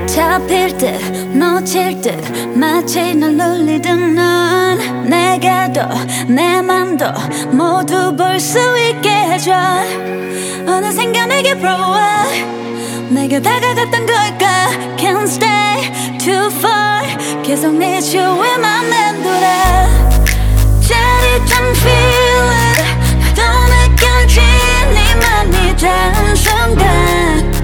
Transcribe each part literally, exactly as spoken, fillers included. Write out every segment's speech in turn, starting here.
잡힐 듯 놓칠 듯 마치 널 놀리듯 넌 내가 더 내 맘도 모두 볼 수 있게 해줘. 어느샌가 내게 불어와 내가 다가갔던 걸까. Can't stay too far 계속 need you 왜 맘에 돌아. 짜릿한 feeling 또 느껴진 네만이 닿은 순간.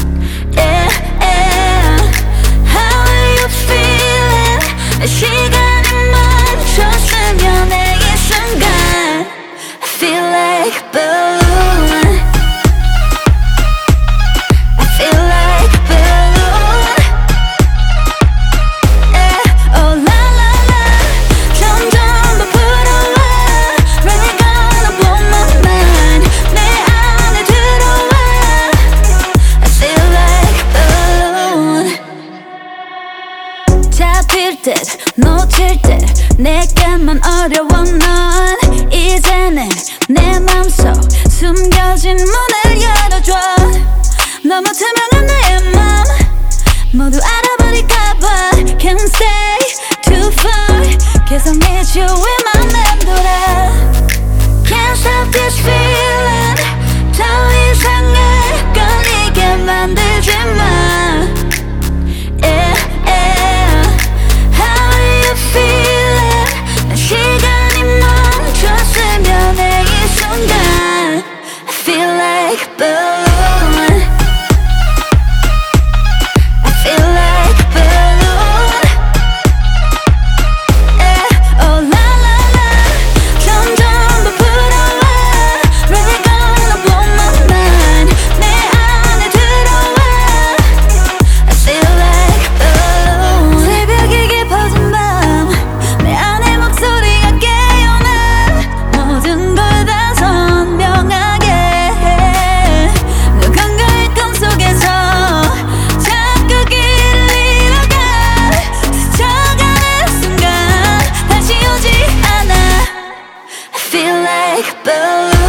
시간이 멈췄으면 내 이 순간 I feel like a balloon. I feel like a balloon. Yeah, oh la la la. 점점 더 불어와. Really gonna blow my mind. 내 안에 들어와. I feel like a balloon. 잡힐 듯 놓칠 듯 내게만 어려워. 넌 이제는 내 맘속 숨겨진 문을 열어줘. 너무 투명한 나의 맘 모두 알아버릴까봐. Can't stay too far 계속 need you 왜 맘에 돌아. Can't stop this feeling 더 이상을 걸리게 만들지 마. 시간이 멈췄으면 내 이 순간 I feel like a balloon. I feel like a balloon. Yeah, oh la la la. 점점 더 불어와. Really gonna blow my mind. 내 안에 들어와. I feel like a balloon. 새벽이 깊어진 밤 내 안에 목소리가 깨어나. 모든 걸 다 선명하게 해. 누군가의 꿈속에서 자꾸 길을 잃어가. 스쳐가는 순간 다시 오지 않아. I feel like a balloon.